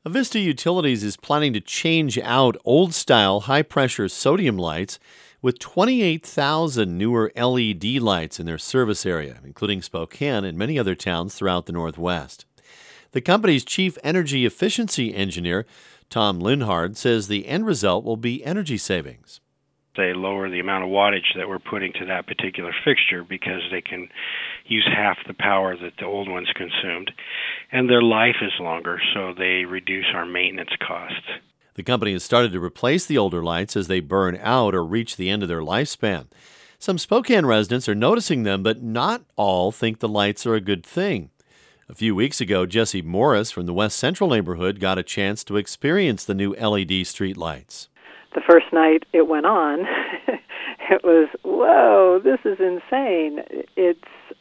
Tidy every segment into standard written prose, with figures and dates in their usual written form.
Avista Utilities is planning to change out old-style high-pressure sodium lights with 28,000 newer LED lights in their service area, including Spokane and many other towns throughout the Northwest. The company's chief energy efficiency engineer, Tom Linhard, says the end result will be energy savings. They lower the amount of wattage that we're putting to that particular fixture because they can use half the power that the old ones consumed. And their life is longer, so they reduce our maintenance costs. The company has started to replace the older lights as they burn out or reach the end of their lifespan. Some Spokane residents are noticing them, but not all think the lights are a good thing. A few weeks ago, Jesse Morris from the West Central neighborhood got a chance to experience the new LED street lights. The first night it went on, it was, whoa, this is insane. It's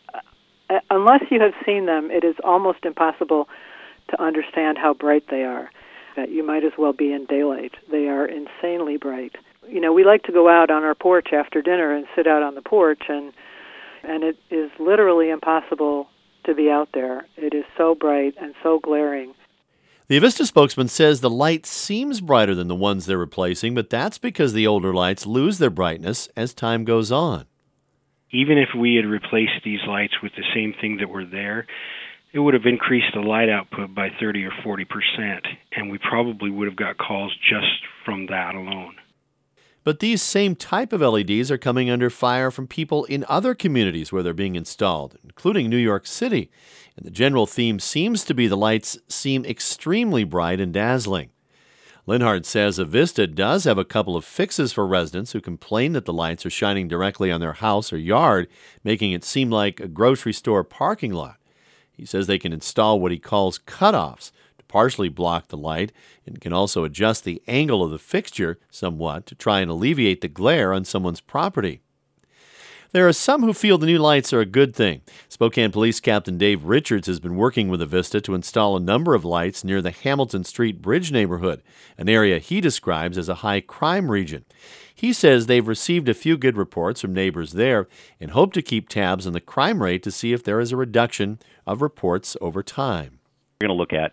unless you have seen them, it is almost impossible to understand how bright they are. That you might as well be in daylight. They are insanely bright. You know, we like to go out on our porch after dinner and sit out on the porch, and it is literally impossible to be out there. It is so bright and so glaring. The Avista spokesman says the light seems brighter than the ones they're replacing, but that's because the older lights lose their brightness as time goes on. Even if we had replaced these lights with the same thing that were there, it would have increased the light output by 30 or 40%, and we probably would have got calls just from that alone. But these same type of LEDs are coming under fire from people in other communities where they're being installed, including New York City. And the general theme seems to be the lights seem extremely bright and dazzling. Linhard says Avista does have a couple of fixes for residents who complain that the lights are shining directly on their house or yard, making it seem like a grocery store parking lot. He says they can install what he calls cutoffs to partially block the light and can also adjust the angle of the fixture somewhat to try and alleviate the glare on someone's property. There are some who feel the new lights are a good thing. Spokane Police Captain Dave Richards has been working with Avista to install a number of lights near the Hamilton Street Bridge neighborhood, an area he describes as a high crime region. He says they've received a few good reports from neighbors there and hope to keep tabs on the crime rate to see if there is a reduction of reports over time. We're going to look at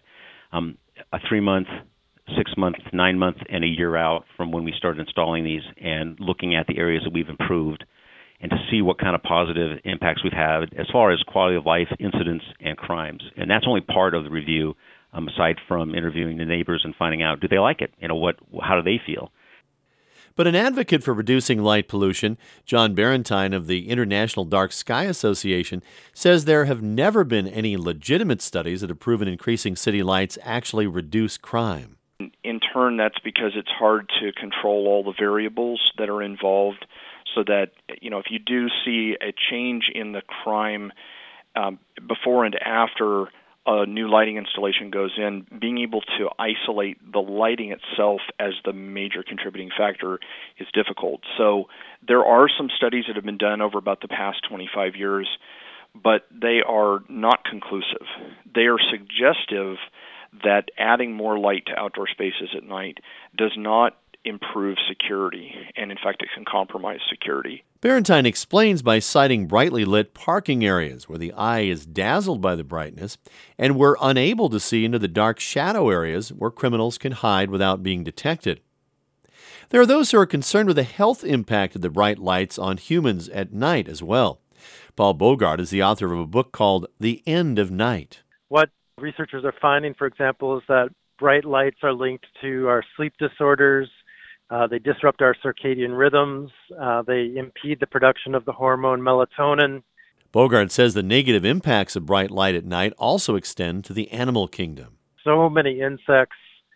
a 3-month, 6-month, 9-month, and a year out from when we started installing these and looking at the areas that we've improved and to see what kind of positive impacts we've had as far as quality of life, incidents, and crimes. And that's only part of the review, aside from interviewing the neighbors and finding out, do they like it? How do they feel? But an advocate for reducing light pollution, John Barentine of the International Dark Sky Association, says there have never been any legitimate studies that have proven increasing city lights actually reduce crime. In turn, that's because it's hard to control all the variables that are involved, so that, if you do see a change in the crime before and after a new lighting installation goes in, being able to isolate the lighting itself as the major contributing factor is difficult. So there are some studies that have been done over about the past 25 years, but they are not conclusive. They are suggestive that adding more light to outdoor spaces at night does not improve security, and in fact it can compromise security. Barentine explains by citing brightly lit parking areas where the eye is dazzled by the brightness and we're unable to see into the dark shadow areas where criminals can hide without being detected. There are those who are concerned with the health impact of the bright lights on humans at night as well. Paul Bogart is the author of a book called The End of Night. What researchers are finding, for example, is that bright lights are linked to our sleep disorders. They disrupt our circadian rhythms. They impede the production of the hormone melatonin. Bogart says the negative impacts of bright light at night also extend to the animal kingdom. So many insects,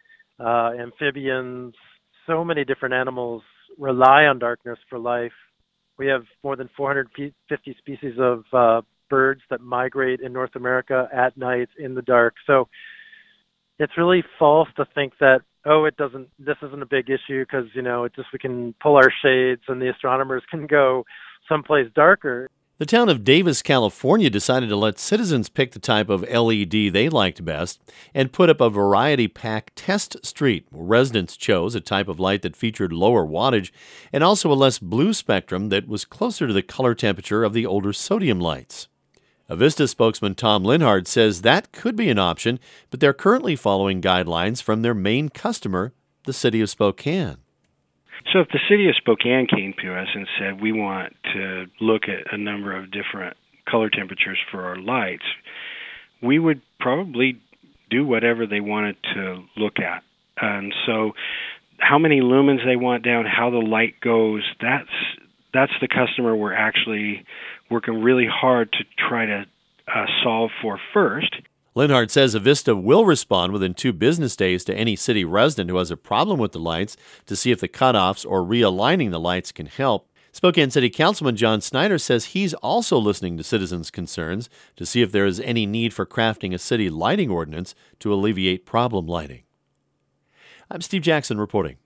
amphibians, so many different animals rely on darkness for life. We have more than 450 species of birds that migrate in North America at night in the dark. So it's really false to think that, this isn't a big issue because, we can pull our shades and the astronomers can go someplace darker. The town of Davis, California decided to let citizens pick the type of LED they liked best and put up a variety pack test street where residents chose a type of light that featured lower wattage and also a less blue spectrum that was closer to the color temperature of the older sodium lights. Avista spokesman Tom Linhart says that could be an option, but they're currently following guidelines from their main customer, the City of Spokane. So if the City of Spokane came to us and said, we want to look at a number of different color temperatures for our lights, we would probably do whatever they wanted to look at. And so how many lumens they want down, how the light goes, that's the customer we're actually working really hard to try to solve for first. Linhart says Avista will respond within 2 business days to any city resident who has a problem with the lights to see if the cutoffs or realigning the lights can help. Spokane City Councilman John Snyder says he's also listening to citizens' concerns to see if there is any need for crafting a city lighting ordinance to alleviate problem lighting. I'm Steve Jackson reporting.